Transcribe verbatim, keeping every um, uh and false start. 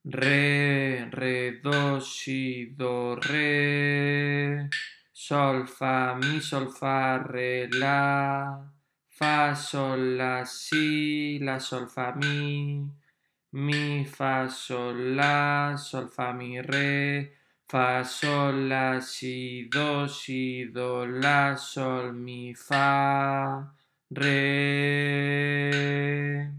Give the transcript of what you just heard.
re, re, do, si, do, re, sol, fa, mi, sol, fa, re, la, fa, sol, la, si, la, sol, fa, mi, mi, fa, sol, la, sol, fa, mi, re, fa, sol, la, si, do, si, do, la, sol, mi, fa, re.